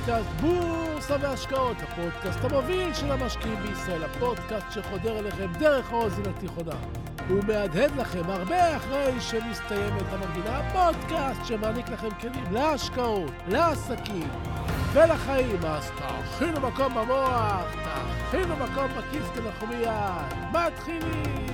לפודקאסט בורסה והשקעות, הפודקאסט המוביל של המשקיעים בישראל, הפודקאסט שחודר אליכם דרך האוזן התיכונה. הוא מהדהד לכם הרבה אחרי שמסתיימת המנגינה, הפודקאסט שמעניק לכם כלים להשקעות, לעסקים ולחיים. אז תכינו מקום במוח, תכינו מקום בכיס, כי אנחנו מיד מתחילים.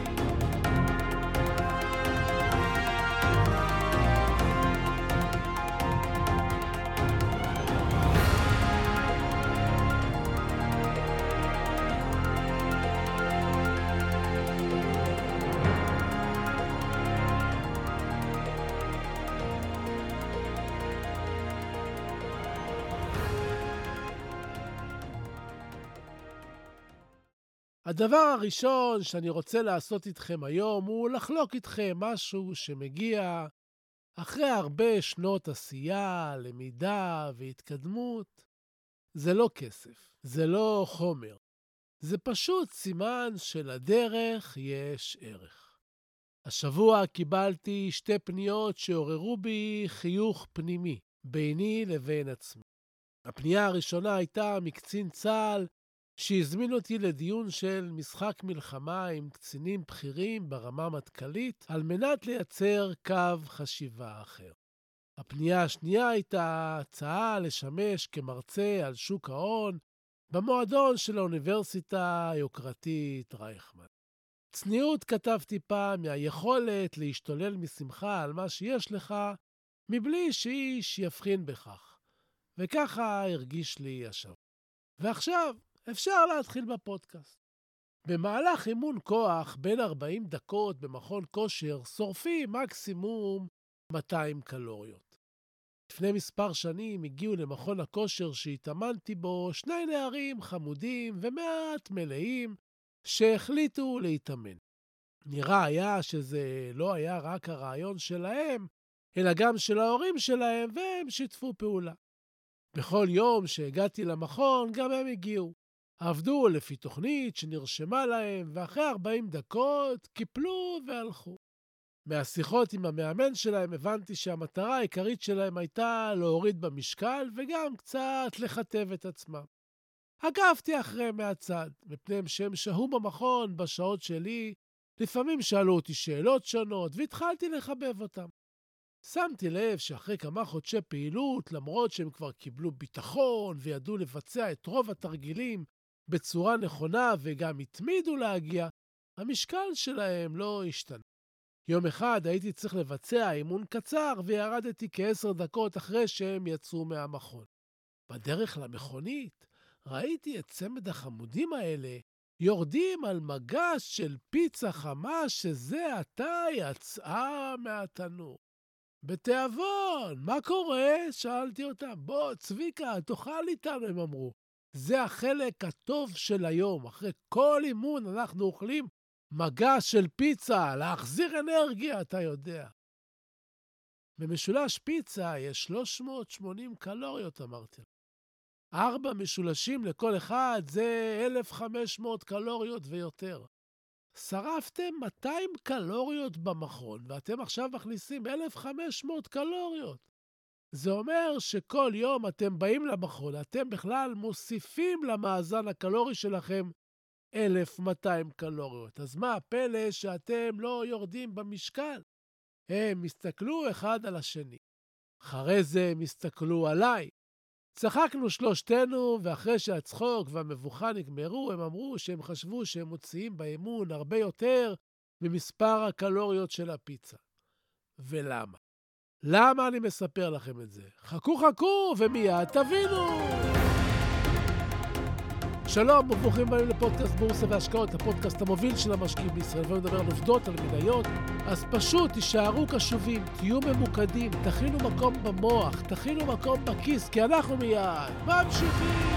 הדבר הראשון שאני רוצה לעשות איתכם היום הוא לחלוק איתכם משהו שמגיע אחרי הרבה שנות עשייה, למידה והתקדמות. זה לא כסף, זה לא חומר. זה פשוט סימן שלדרך יש ערך. השבוע קיבלתי 2 פניות שעוררו בי חיוך פנימי, ביני לבין עצמי. הפנייה הראשונה הייתה מקצין צה"ל, שהזמין אותי לדיון של משחק מלחמה עם קצינים בכירים ברמה מטכ"לית, על מנת לייצר קו חשיבה אחר. הפנייה השנייה הייתה הצעה לשמש כמרצה על שוק ההון, במועדון של האוניברסיטה היוקרתית רייכמן. צניעות כתבתי פעם מהיכולת להשתולל משמחה על מה שיש לך, מבלי שאיש יבחין בכך. וככה הרגיש לי השבוע. ועכשיו, אפשר להתחיל בפודקאסט. במהלך אימון כוח בין 40 דקות במכון כושר שורפים מקסימום 200 קלוריות. לפני מספר שנים הגיעו למכון הכושר שהתאמנתי בו 2 נערים חמודים ומעט מלאים שהחליטו להתאמן. נראה היה שזה לא היה רק הרעיון שלהם, אלא גם של ההורים שלהם, והם שיתפו פעולה. בכל יום שהגעתי למכון גם הם הגיעו. עבדו לפי תוכנית שנרשמה להם, ואחרי 40 דקות קיפלו והלכו. מהשיחות עם המאמן שלהם הבנתי שהמטרה העיקרית שלהם הייתה להוריד במשקל וגם קצת לכתב את עצמם. עקבתי אחריהם מהצד, מפני שהם שהו במכון בשעות שלי, לפעמים שאלו אותי שאלות שונות והתחלתי לחבב אותם. שמתי לב שאחרי כמה חודשי פעילות, למרות שהם כבר קיבלו ביטחון וידעו לבצע את רוב התרגילים בצורה נכונה וגם התמידו להגיע, המשקל שלהם לא השתנה. יום אחד הייתי צריך לבצע אימון קצר וירדתי כ10 דקות אחרי שהם יצאו מהמכון. בדרך למכונית ראיתי את צמד החמודים האלה יורדים על מגש של פיצה חמה שזה עתה יצאה מהתנור. בתיאבון, מה קורה? שאלתי אותם. בוא, צביקה, תאכל איתנו, הם אמרו. זה החלק הטוב של היום. אחרי כל אימון אנחנו אוכלים מגש של פיצה, להחזיר אנרגיה, אתה יודע. במשולש פיצה יש 380 קלוריות, אמרתי. 4 משולשים לכל אחד זה 1,500 קלוריות ויותר. שרפתם 200 קלוריות במכון, ואתם עכשיו מכניסים 1,500 קלוריות. זה אומר שכל יום אתם באים למכון, אתם בכלל מוסיפים למאזן הקלורי שלכם 1,200 קלוריות. אז מה הפלא שאתם לא יורדים במשקל? הם הסתכלו אחד על השני. אחרי זה הם הסתכלו עליי. צחקנו שלושתנו, ואחרי שהצחוק והמבוכה נגמרו, הם אמרו שהם חשבו שהם מוציאים באימון הרבה יותר ממספר הקלוריות של הפיצה. ולמה? למה אני מספר לכם את זה? חכו ומיד תבינו! שלום וברוכים הבאים לפודקאסט בורסה והשקעות, הפודקאסט המוביל של המשקיעים בישראל, ומדבר על עובדות, על מניות. אז פשוט תישארו קשובים, תהיו ממוקדים, תכינו מקום במוח, תכינו מקום בכיס, כי אנחנו מיד ממשיכים!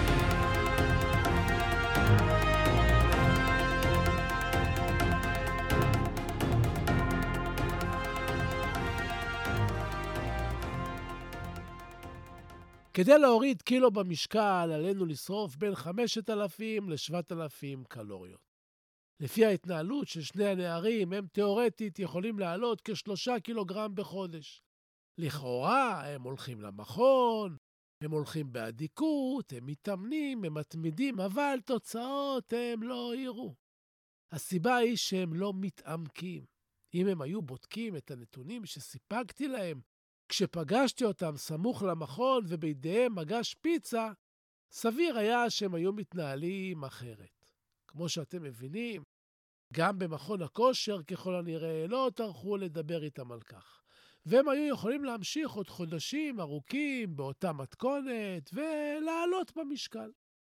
כדי להוריד קילו במשקל, עלינו לשרוף בין 5,000 ל-7,000 קלוריות. לפי ההתנהלות של 2 הנערים, הם תיאורטית יכולים לעלות כ3 קילוגרם בחודש. לכאורה, הם הולכים למכון, הם הולכים באדיקות, הם מתאמנים, הם מתמידים, אבל תוצאות הם לא יראו. הסיבה היא שהם לא מתעמקים. אם הם היו בודקים את הנתונים שסיפקתי להם, כשפגשתי אותם סמוך למכון ובידיהם מגש פיצה, סביר היה שהם היו מתנהלים אחרת. כמו שאתם מבינים, גם במכון הכושר ככל הנראה לא טרחו לדבר איתם על כך. והם היו יכולים להמשיך עוד חודשים ארוכים באותה מתכונת ולעלות במשקל.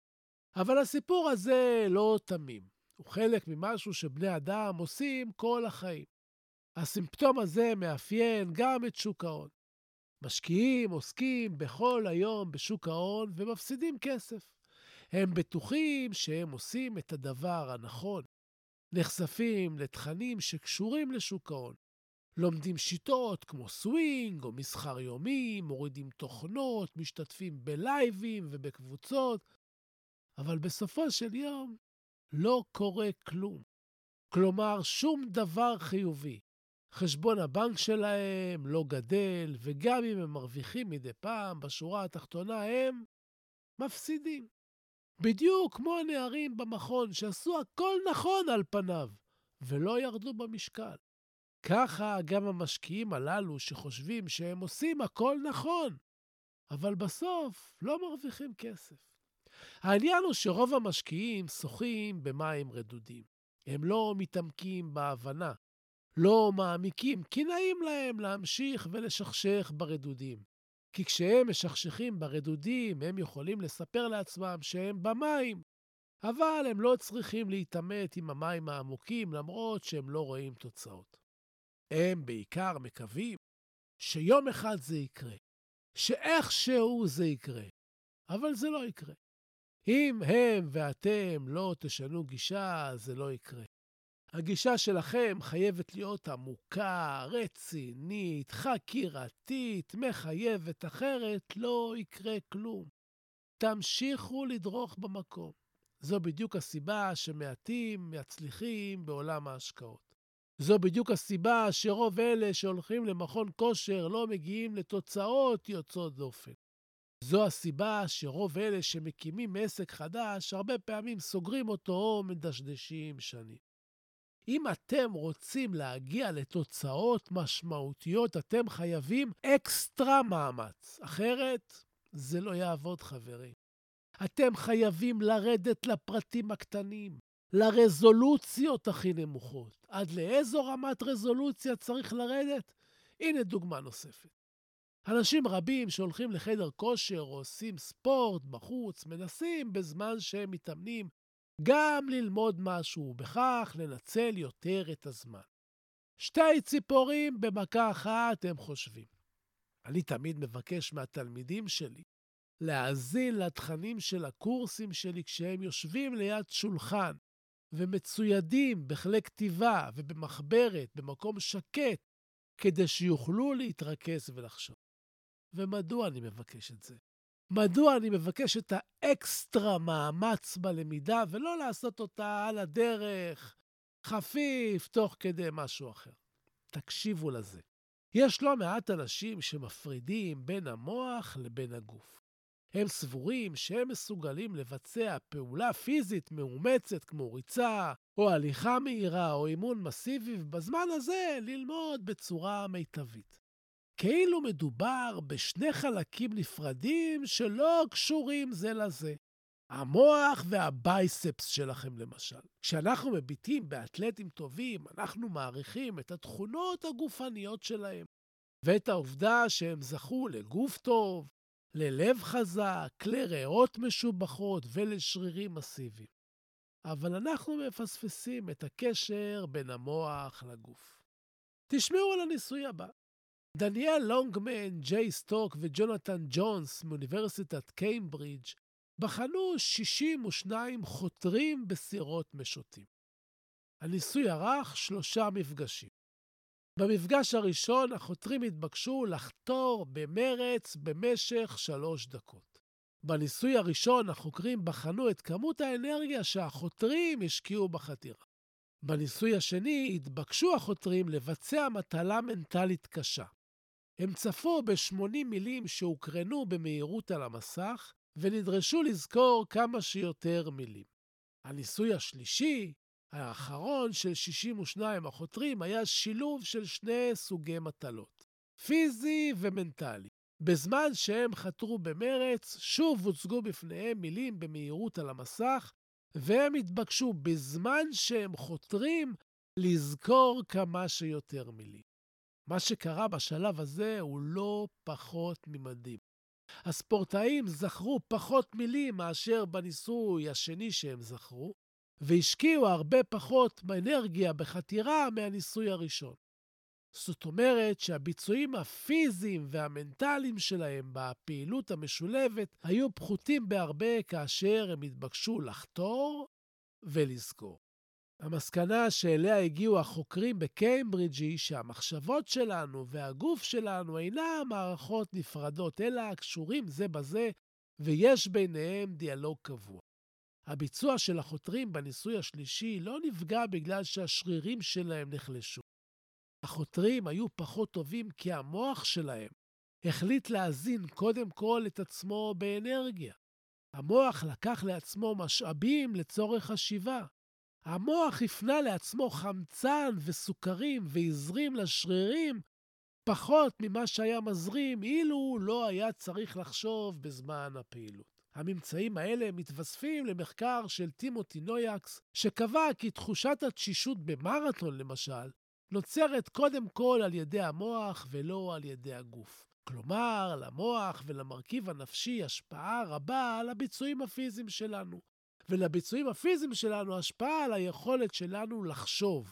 אבל הסיפור הזה לא תמים. הוא חלק ממשהו שבני אדם עושים כל החיים. הסימפטום הזה מאפיין גם את שוק ההון. משקיעים עוסקים בכל היום בשוק ההון ומפסידים כסף. הם בטוחים שהם עושים את הדבר הנכון. נחשפים לתכנים שקשורים לשוק ההון. לומדים שיטות כמו סווינג או מסחר יומי, מורידים תוכנות, משתתפים בלייבים ובקבוצות, אבל בסופו של יום לא קורה כלום. כלומר, שום דבר חיובי. חשבון הבנק שלהם לא גדל, וגם אם הם מרוויחים מדי פעם, בשורה התחתונה הם מפסידים. בדיוק כמו הנערים במכון שעשו הכל נכון על פניו, ולא ירדו במשקל. ככה גם המשקיעים הללו שחושבים שהם עושים הכל נכון, אבל בסוף לא מרוויחים כסף. העניין הוא שרוב המשקיעים שוחים במים רדודים. הם לא מתעמקים בהבנה, לא מעמיקים, כי נעים להם להמשיך ולשכשך ברדודים. כי כשהם משכשכים ברדודים, הם יכולים לספר לעצמם שהם במים, אבל הם לא צריכים להתעמת עם המים העמוקים, למרות שהם לא רואים תוצאות. הם בעיקר מקווים שיום אחד זה יקרה, שאיכשהו זה יקרה, אבל זה לא יקרה. אם הם ואתם לא תשנו גישה, זה לא יקרה. הגישה שלכם חייבת להיות עמוקה, רצינית, חקירתית, מחייבת, אחרת לא יקרה כלום. תמשיכו לדרוך במקום. זו בדיוק הסיבה שמעטים מצליחים בעולם ההשקעות. זו בדיוק הסיבה שרוב אלה שהולכים למכון כושר לא מגיעים לתוצאות יוצאות דופן. זו הסיבה שרוב אלה שמקימים עסק חדש הרבה פעמים סוגרים אותו או מדשדשים שנים. אם אתם רוצים להגיע לתוצאות משמעותיות, אתם חייבים אקסטרה מאמץ. אחרת זה לא יעבוד, חברים. אתם חייבים לרדת לפרטים הקטנים, לרזולוציות הכי נמוכות. עד לאיזו רמת רזולוציה צריך לרדת? הנה דוגמה נוספת. אנשים רבים שהולכים לחדר כושר או עושים ספורט בחוץ, מנסים בזמן שהם מתאמנים גם ללמוד משהו, ובכך לנצל יותר את הזמן. שתי ציפורים במכה אחת הם חושבים. אני תמיד מבקש מהתלמידים שלי להאזין לתכנים של הקורסים שלי כשהם יושבים ליד שולחן ומצוידים בכלי כתיבה ובמחברת במקום שקט כדי שיוכלו להתרכז ולחשוב. ומדוע אני מבקש את זה? מדוע אני מבקש את האקסטרה מאמץ בלמידה ולא לעשות אותה על הדרך, חפיף, תוך כדי משהו אחר? תקשיבו לזה. יש לא מעט אנשים שמפרידים בין המוח לבין הגוף. הם סבורים שהם מסוגלים לבצע פעולה פיזית מאומצת כמו ריצה, או הליכה מהירה, או אימון מסיבי, ובזמן הזה ללמוד בצורה מיטבית. כאילו מדובר בשני חלקים נפרדים שלא קשורים זה לזה. המוח והבייספס שלכם למשל. כשאנחנו מביטים באתלטים טובים, אנחנו מעריכים את התכונות הגופניות שלהם, ואת העובדה שהם זכו לגוף טוב, ללב חזק, לריאות משובחות ולשרירים מסיביים. אבל אנחנו מפספסים את הקשר בין המוח לגוף. תשמעו על הניסוי הבא. דניאל לונגמן, ג'יי סטוק וג'ונתן ג'ונס מאוניברסיטת קיימברידג' בחנו 62 חותרים בסירות משוטים. הניסוי ערך 3 מפגשים. במפגש הראשון החותרים התבקשו לחתור במרץ במשך 3 דקות. בניסוי הראשון החוקרים בחנו את כמות האנרגיה שהחותרים השקיעו בחתירה. בניסוי השני התבקשו החותרים לבצע מטלה מנטלית קשה. הם צפו ב-80 מילים שהוקרנו במהירות על המסך, ונדרשו לזכור כמה שיותר מילים. הניסוי השלישי, האחרון של 62 החותרים, היה שילוב של שני סוגי מטלות, פיזי ומנטלי. בזמן שהם חתרו במרץ, שוב הוצגו בפניהם מילים במהירות על המסך, והם התבקשו בזמן שהם חותרים לזכור כמה שיותר מילים. מה שקרה בשלב הזה הוא לא פחות ממדהים. הספורטאים זכרו פחות מילים מאשר בניסוי השני שהם זכרו, והשקיעו הרבה פחות אנרגיה בחתירה מהניסוי הראשון. זאת אומרת שהביצועים הפיזיים והמנטליים שלהם בפעילות המשולבת היו פחותים בהרבה כאשר הם התבקשו לחתור ולזכור. המסקנה שאליה הגיעו החוקרים בקיימברידג' היא שהמחשבות שלנו והגוף שלנו אינם מערכות נפרדות, אלא קשורים זה בזה, ויש ביניהם דיאלוג קבוע. הביצוע של החותרים בניסוי השלישי לא נפגע בגלל שהשרירים שלהם נחלשו. החותרים היו פחות טובים כי המוח שלהם החליט להזין קודם כל את עצמו באנרגיה. המוח לקח לעצמו משאבים לצורך חשיבה. המוח הפנה לעצמו חמצן וסוכרים והזרים לשרירים פחות ממה שהיה מזרים אילו לא היה צריך לחשוב בזמן הפעילות. הממצאים האלה מתווספים למחקר של טימותי נויאקס, שקבע כי תחושת התשישות במרתון למשל, נוצרת קודם כל על ידי המוח ולא על ידי הגוף. כלומר, למוח ולמרכיב הנפשי השפעה רבה על הביצועים הפיזיים שלנו. ולביצועים הפיזיים שלנו השפעה על היכולת שלנו לחשוב,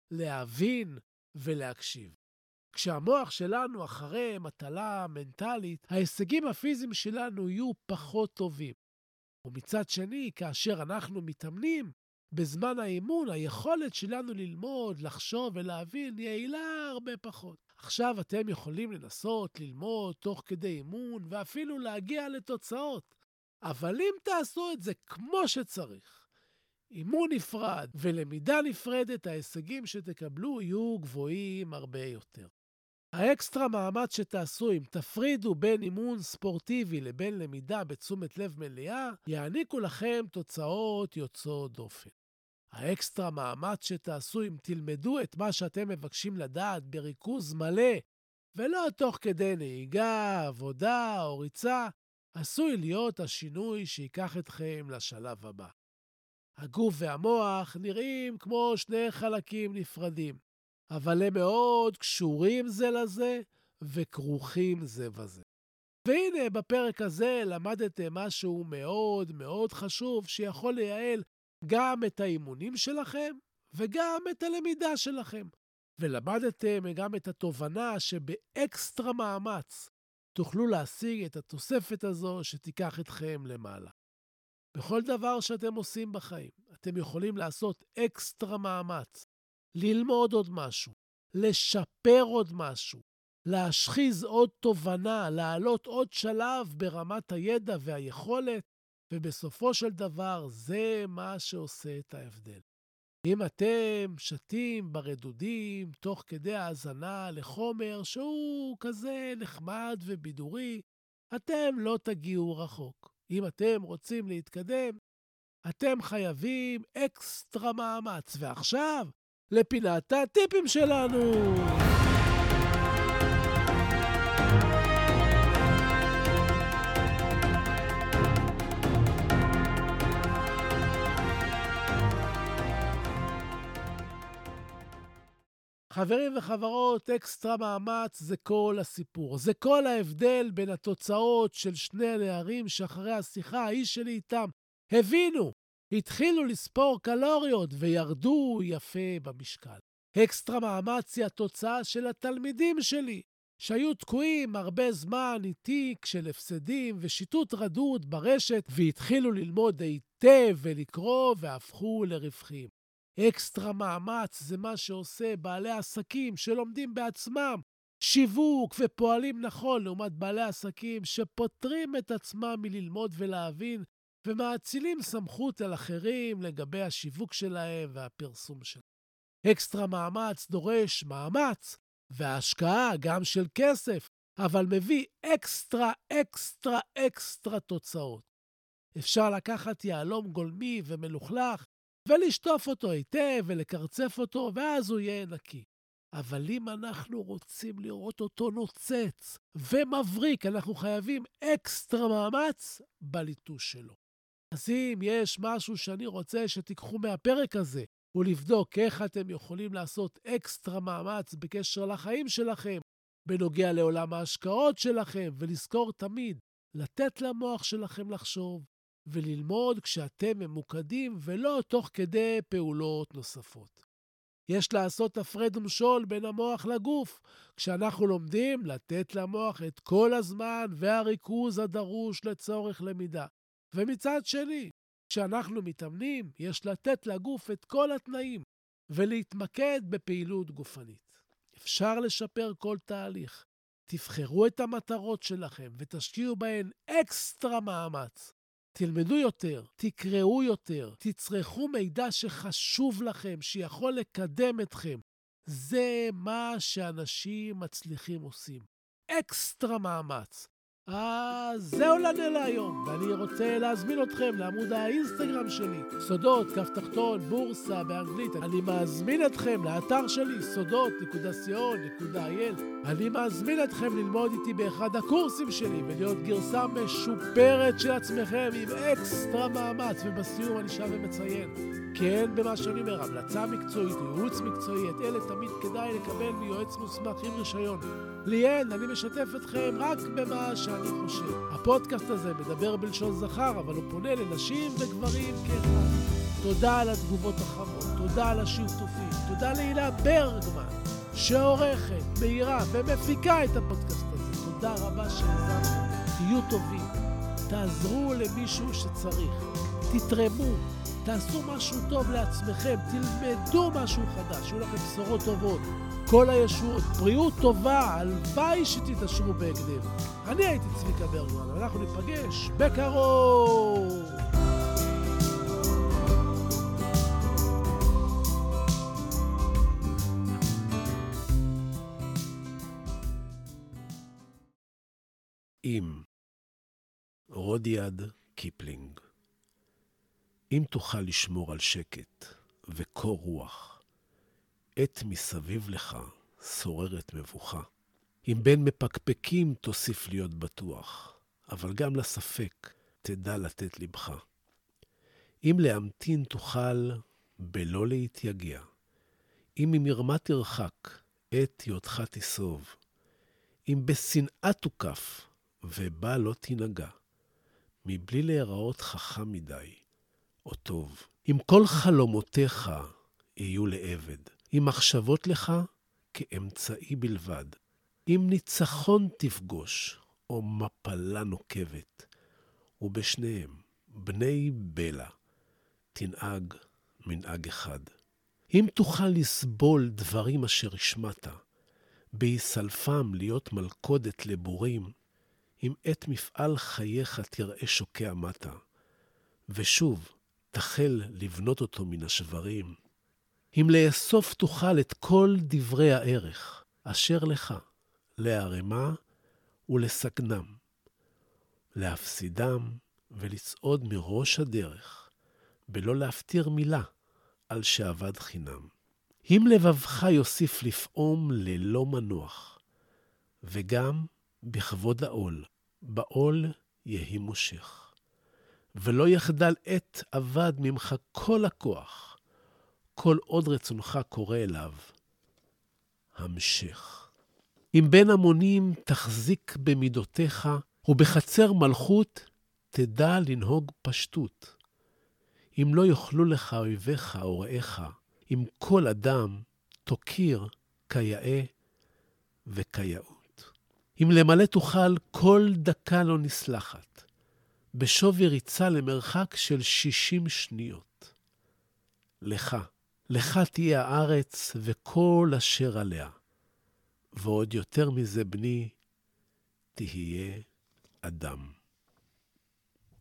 להבין ולהקשיב. כשהמוח שלנו אחרי מטלה מנטלית, ההישגים הפיזיים שלנו יהיו פחות טובים. ומצד שני, כאשר אנחנו מתאמנים, בזמן האימון, היכולת שלנו ללמוד, לחשוב ולהבין יעילה הרבה פחות. עכשיו אתם יכולים לנסות ללמוד תוך כדי אימון ואפילו להגיע לתוצאות. אבל אם תעשו את זה כמו שצריך, אימון נפרד ולמידה נפרדת, ההישגים שתקבלו יהיו גבוהים הרבה יותר. האקסטרה מאמץ שתעשו אם תפרידו בין אימון ספורטיבי לבין למידה בתשומת לב מלאה, יעניקו לכם תוצאות יוצאות דופן. האקסטרה מאמץ שתעשו אם תלמדו את מה שאתם מבקשים לדעת בריכוז מלא, ולא תוך כדי נהיגה, עבודה או ריצה, עשוי להיות השינוי שיקח אתכם לשלב הבא. הגוף והמוח נראים כמו שני חלקים נפרדים, אבל הם מאוד קשורים זה לזה וכרוכים זה בזה. והנה בפרק הזה למדתם משהו מאוד מאוד חשוב שיכול לייעל גם את האימונים שלכם וגם את הלמידה שלכם. ולמדתם גם את התובנה שבאקסטרה מאמץ תוכלו להשיג את התוספת הזו שתיקח אתכם למעלה. בכל דבר שאתם עושים בחיים, אתם יכולים לעשות אקסטרה מאמץ, ללמוד עוד משהו, לשפר עוד משהו, להשחיז עוד תובנה, לעלות עוד שלב ברמת הידע והיכולת, ובסופו של דבר זה מה שעושה את ההבדל. אם אתם שתים ברדודים תוך כדי האזנה לחומר שהוא כזה נחמד ובידורי, אתם לא תגיעו רחוק. אם אתם רוצים להתקדם, אתם חייבים אקסטרה מאמץ. ועכשיו, לפינת הטיפים שלנו. חברים וחברות, אקסטרה מאמץ זה כל הסיפור. זה כל ההבדל בין התוצאות של שני הנערים שאחרי השיחה, האיש שלי איתם, הבינו, התחילו לספור קלוריות וירדו יפה במשקל. אקסטרה מאמץ היא התוצאה של התלמידים שלי, שהיו תקועים הרבה זמן איתי של הפסדים ושיטוט רדוד ברשת, והתחילו ללמוד היטב ולקרוא והפכו לרווחים. אקסטרה מאמץ זה מה שעושה בעלי עסקים שלומדים בעצמם שיווק ופועלים נכון, לעומת בעלי עסקים שפותרים את עצמם מללמוד ולהבין ומאצילים סמכות על אחרים לגבי השיווק שלהם והפרסום שלהם. אקסטרה מאמץ דורש מאמץ והשקעה גם של כסף, אבל מביא אקסטרה תוצאות. אפשר לקחת יהלום גולמי ומלוכלך, ולשטוף אותו היטב ולקרצף אותו, ואז הוא יהיה נקי. אבל אם אנחנו רוצים לראות אותו נוצץ ומבריק, אנחנו חייבים אקסטרה מאמץ בליטוש שלו. אז אם יש משהו שאני רוצה שתיקחו מהפרק הזה, ולבדוק איך אתם יכולים לעשות אקסטרה מאמץ בקשר לחיים שלכם, בנוגע לעולם ההשקעות שלכם, ולזכור תמיד לתת למוח שלכם לחשוב, וללמוד כשאתם ממוקדים ולא תוך כדי פעולות נוספות. יש לעשות הפרד ומשול בין המוח לגוף. כשאנחנו לומדים, לתת למוח את כל הזמן והריכוז הדרוש לצורך למידה. ומצד שני, כשאנחנו מתאמנים, יש לתת לגוף את כל התנאים ולהתמקד בפעילות גופנית. אפשר לשפר כל תהליך. תבחרו את המטרות שלכם ותשקיעו בהן אקסטרה מאמץ. תלמדו יותר, תקראו יותר, תצרכו מידע שחשוב לכם, שיכול לקדם אתכם. זה מה שאנשים מצליחים עושים. אקסטרה מאמץ. אז זהו לנו להיום, ואני רוצה להזמין אתכם לעמוד האינסטגרם שלי, סודות, כף תחתון, בורסה באנגלית. אני מזמין אתכם לאתר שלי, sodot.co.il. אני מזמין אתכם ללמוד איתי באחד הקורסים שלי, ולהיות גרסה משופרת של עצמכם עם אקסטרה מאמץ, ובסיום אני שב ומציין. כן, במה שאני אומר, המלצה מקצועית, ייעוץ מקצועי, את אלה תמיד כדאי לקבל מיועץ מוסמך עם רישיון. ליאן, אני משתף אתכם רק במה שאני חושב. הפודקאסט הזה מדבר בלשון זכר, אבל הוא פונה לנשים וגברים כאחד. תודה על התגובות החמות, תודה על השיתופים, תודה להילה ברגמן, שעורכת, מהירה ומפיקה את הפודקאסט הזה. תודה רבה שהזמתם. תהיו טובים, תעזרו למישהו שצריך, תתרמו, תעשו משהו טוב לעצמכם, תלמדו משהו חדש, שיהיו לכם בשורות טובות. כל הישועות, בריאות טובה, הלוואי שתתעשרו בהקדם. אני הייתי צביקה ברגמן, ואנחנו ניפגש בקרוב. אם רודיעד קיפלינג. אם תוכל לשמור על שקט וקור רוח, עת מסביב לך שוררת מבוכה. אם בין מפקפקים תוסיף להיות בטוח, אבל גם לספק תדע לתת לבך. אם להמתין תוכל בלא להתייגע, אם ממרמה תרחק עת היותך תסוב, אם בשנאה תוקף ובה לא תנגע, מבלי להיראות חכם מדי או טוב. אם כל חלומותיך יהיו לעבד, אם מחשבות לך כאמצעי בלבד, אם ניצחון תפגוש או מפלה נוקבת, ובשניהם בני בלה תנהג מנהג אחד. אם תוכל לסבול דברים אשר השמעת, ביסלפם להיות מלכודת לבורים, אם עת מפעל חייך תראה שוקע מטה, ושוב תחל לבנות אותו מן השברים, אם לאסוף תוכל את כל דברי הערך אשר לך, להרמה ולסגנם, להפסידם ולצעוד מראש הדרך, בלא להפתיר מילה על שעבד חינם. אם לבבך יוסיף לפעום ללא מנוח, וגם בכבוד העול, בעול יהי מושך, ולא יחדל עת עבד ממך כל הכוח, כל עוד רצונך קורא אליו, המשך. אם בין המונים תחזיק במידותיך, ובחצר מלכות תדע לנהוג פשטות. אם לא יוכלו לך אויביך או רעיך, אם כל אדם תוקיר כיאה וכיאות. אם למלא תוכל כל דקה לא נסלחת, בשווי ריצה למרחק של 60 שניות. לך תהיה הארץ וכל אשר עליה, ועוד יותר מזה בני, תהיה אדם.